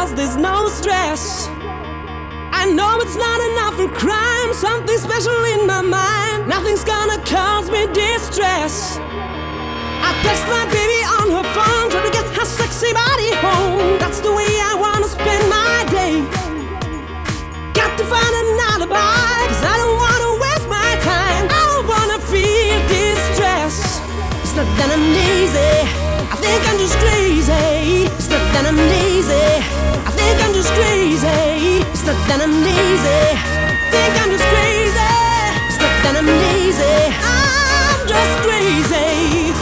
cause there's no stress. I know it's not enough for crime, something special in my mind. Nothing's gonna cause me distress. I text my baby on her phone, trying to get her sexy body home. That's the way I wanna spend my day. Got to find an alibi, cause I don't wanna waste my time. I don't wanna feel distress. It's not that I'm lazy, I think I'm just crazy. It's not that I'm lazy, I think I'm just crazy. It's not that I'm lazy, I think I'm just crazy. It's not that I'm lazy, I'm just crazy.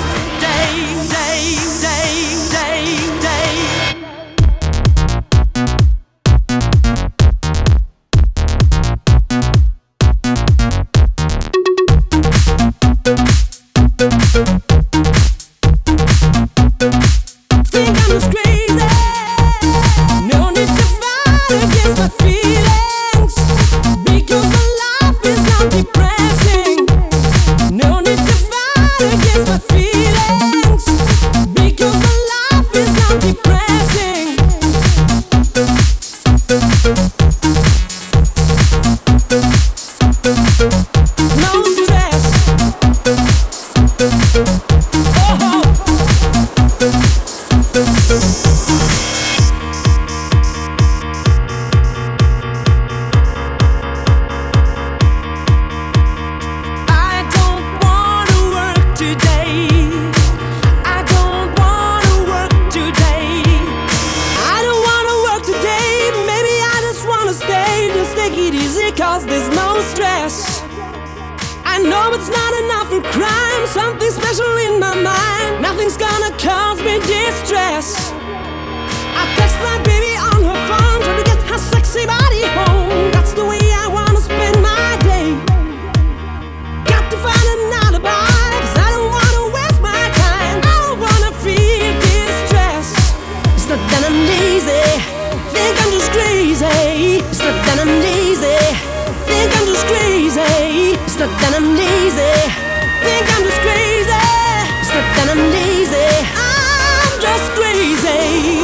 Cause there's no stress. I know it's not enough for crime, something special in my mind. Nothing's gonna cause me distress. I text my baby on her phone, trying to get her sexy body home. That's the way I wanna spend my day. Got to find an alibi, cause I don't wanna waste my time. I don't wanna feel distress. It's not that I'm lazy, think I'm just crazy. It's not that I'm lazy, think I'm just crazy. It's not that I'm lazy, think I'm just crazy. It's not that I'm lazy, I'm just crazy.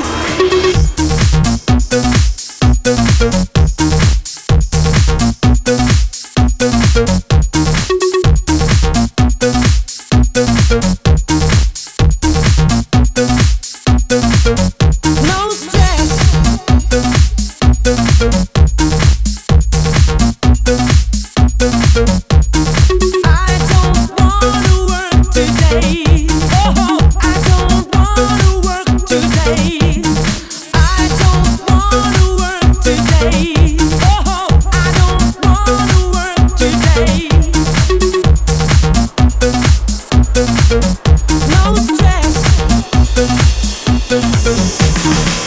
No stress. No stress.